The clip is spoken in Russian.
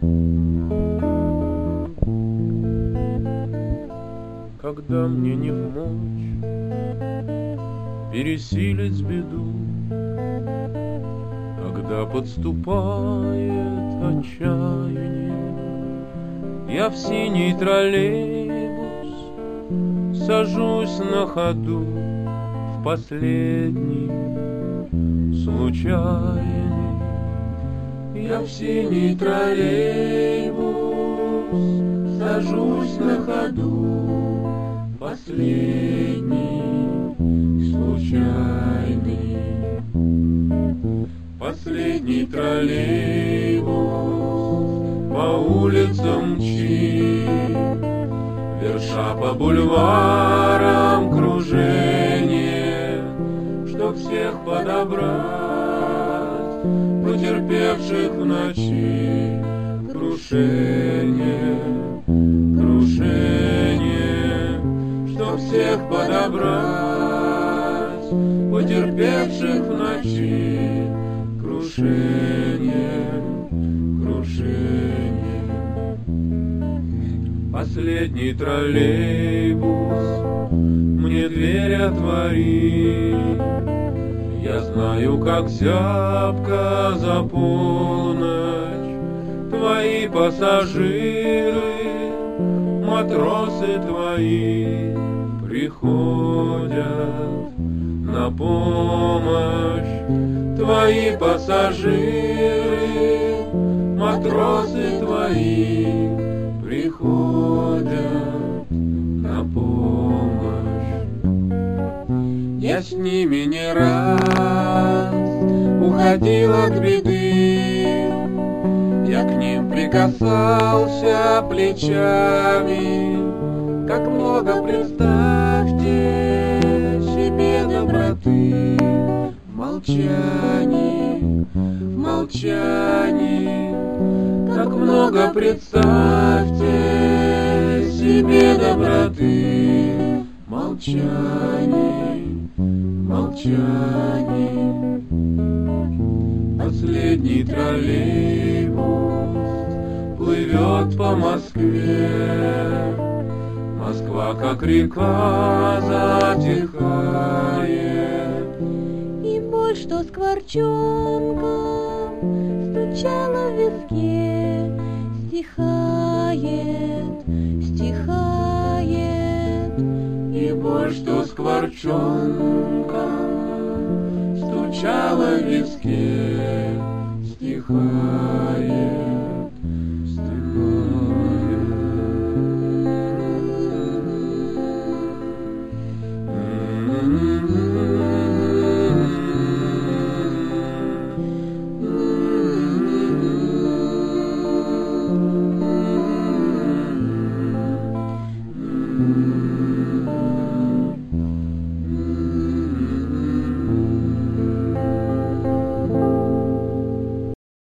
Когда мне не вмочь пересилить беду, когда подступает отчаяние, я в синий троллейбус сажусь на ходу в последний случайный. Я в синий троллейбус сажусь на ходу последний случайный. Последний троллейбус по улицам мчит, верша по бульварам кружение, чтоб всех подобрать, потерпевших в ночи крушение, крушение, чтоб всех подобрать, потерпевших в ночи крушение, крушение. Последний троллейбус мне дверь отвори, я знаю, как зябко за полночь твои пассажиры, матросы твои приходят на помощь. Твои пассажиры, матросы твои приходят на помощь. Я с ними не раз уходил от беды, я к ним прикасался плечами. Как много, представьте себе, доброты в молчании, в молчании. Как много, представьте себе, доброты в молчании, в молчании. Последний троллейбус плывет по Москве, Москва, как река, затихает, и боль, что скворчонком стучала в виске, стихает, стихает. И боль, что скворчонком стучала в виске, стихает.